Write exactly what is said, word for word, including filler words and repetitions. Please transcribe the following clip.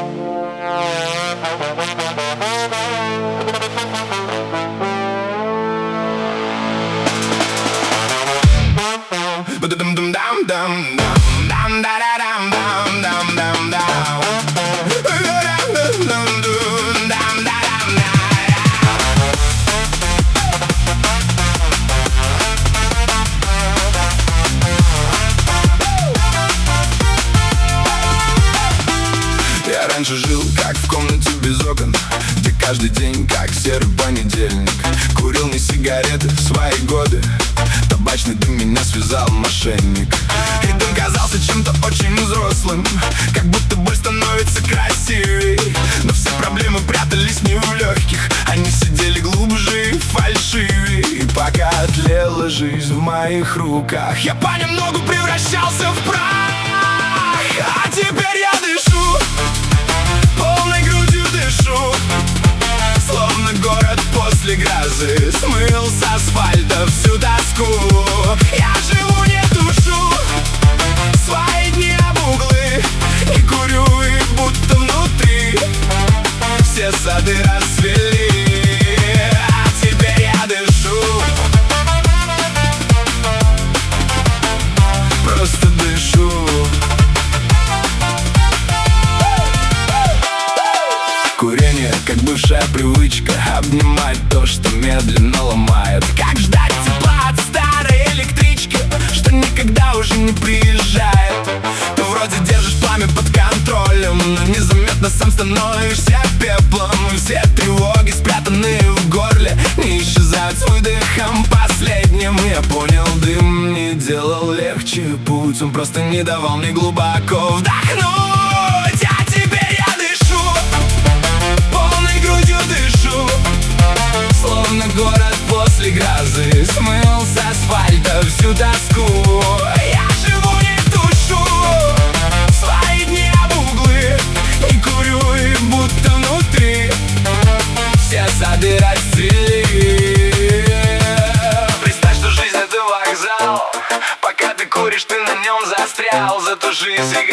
Я раньше жил как в комнате без окон, где каждый день как серый понедельник. Курил не сигареты в свои годы, табачный дым меня связал мошенник. И дым казался чем-то очень взрослым, как будто боль становится красивей. Но все проблемы прятались не в легких, они сидели глубже и фальшивее. И пока тлела жизнь в моих руках, я понемногу превращался в прах. А теперь я дышу, полной грудью дышу, словно город после грозы смыл с асфальта всю тоску. Я живу, не тушу свои дни об углы, и курю их будто внутри все сады расцвели. А теперь я дышу, просто дышу. Курение, как бывшая привычка, обнимать то, что медленно ломает. Как ждать тепла от старой электрички, что никогда уже не приезжает. Ты вроде держишь пламя под контролем, но незаметно сам становишься пеплом. И все тревоги, спрятанные в горле, не исчезают с выдохом последним. Я понял, дым не делал легче путь, он просто не давал мне глубоко вдохнуть. А теперь я дышу, полной грудью дышу, словно город после грозы смыл с асфальта всю тоску. Я живу, не тушу свои дни об углы, и курю их будто внутри все сады расцвели. Представь, что жизнь — это вокзал, пока ты куришь, ты на нем застрял. Затуши сигарету,